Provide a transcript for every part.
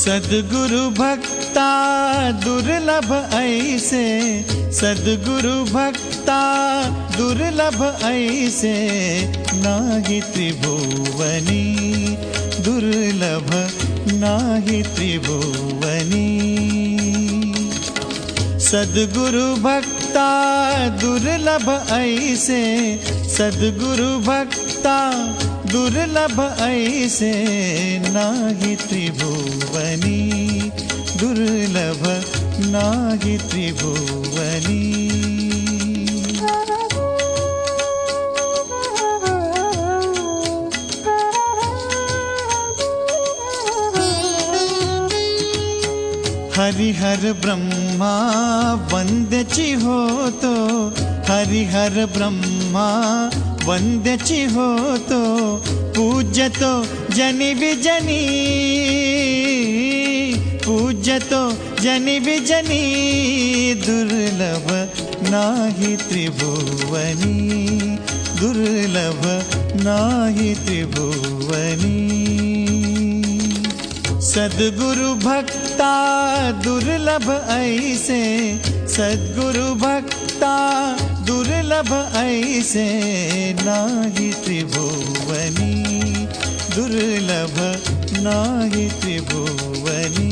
सद्गुरु भक्ता दुर्लभ ऐसे, सद्गुरु भक्ता दुर्लभ ऐसे, नाहि त्रिभुवनी दुर्लभ नाहि त्रिभुवनी। सद्गुरु भक्ता दुर्लभ ऐसे, सद्गुरु भक्ता दुर्लभ ऐसे, नाहि त्रिभुवनी दुर्लभ नाहि त्रिभुवनी। हरिहर ब्रह्मा वंद्य चिहो तो, हरिहर ब्रह्मा वंद्य चिहो तो, पूज्य तो जनि विजनी, पूज्य तो जनि विजनी, दुर्लभ नाहि त्रिभुवनी दुर्लभ नाहि त्रिभुवनी। सद्गुरु भक्ता दुर्लभ ऐसे, सद्गुरु भक्ता दुर्लभ ऐसे, नाहि त्रिभुवनी दुर्लभ नाहि त्रिभुवनी।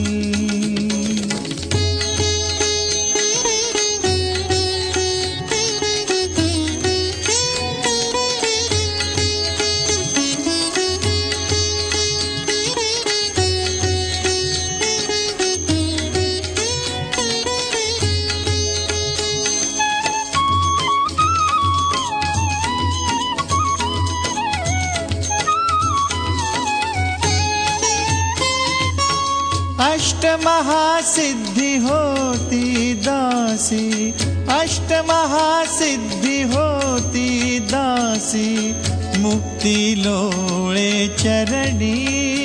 अष्ट महासिद्धि होती दासी, अष्ट महासिद्धि होती दासी, मुक्ति लोळे चरणी,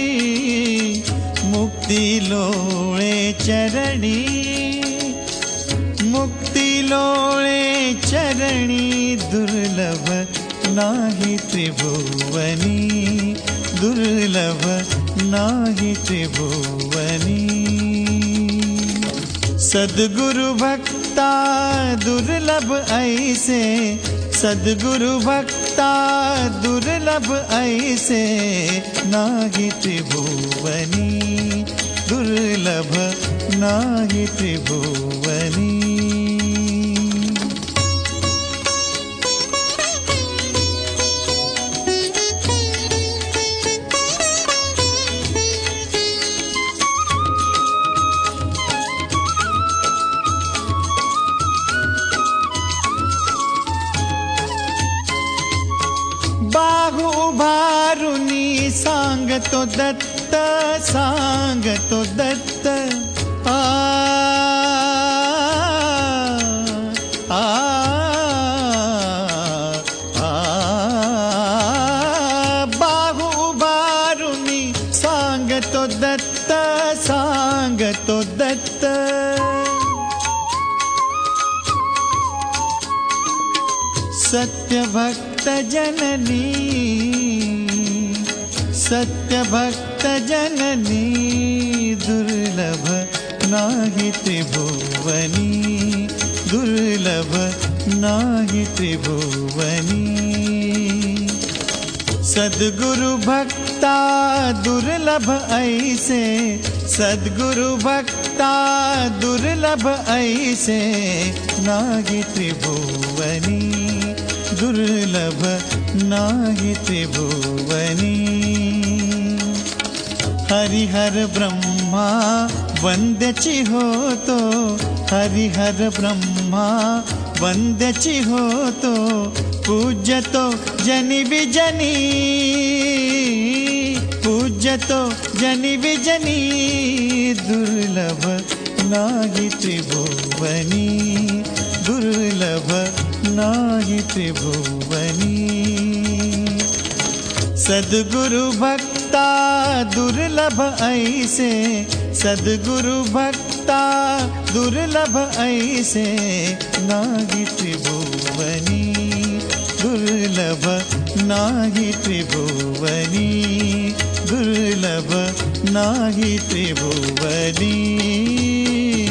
मुक्ति लोळे चरणी, मुक्ति लोळे चरणी, दुर्लभ नाहि त्रिभुवनी दुर्लभ नाहि त्रिभुवनी। सद्गुरु भक्ता दुर्लभ ऐसे, सद्गुरु भक्ता दुर्लभ ऐसे, नाहि त्रिभुवनी दुर्लभ नाहि त्रिभुवनी। बाहु उभारुनी सांग तो दत्त, सांग तो दत्त, आ आ आ बाहु उभारुनी सांग तो दत्त, सांग तो दत्त। सत्य भक्त जननी, सत्य भक्त जननी, दुर्लभ नाहि त्रिभुवनी दुर्लभ नाहि त्रिभुवनी। सद्गुरु भक्ता दुर्लभ ऐसे, सद्गुरु भक्ता दुर्लभ ऐसे, नाहि त्रिभुवनी दुर्लभ नाहि त्रिभुवनी। हरिहर ब्रह्मा वंद्य चिहो तो, हरिहर ब्रह्मा वंद्य चिहो तो, पूज्य तो जनि विजनी, पूज्य तो जनि विजनी, दुर्लभ नाहि त्रिभुवनी दुर्लभ नाहि त्रिभुवनी। सद्गुरु भक्ता दुर्लभ ऐसे, सद्गुरु भक्ता दुर्लभ ऐसे, नाहि त्रिभुवनी दुर्लभ नाहि त्रिभुवनी दुर्लभ नाही त्रिभुवनी।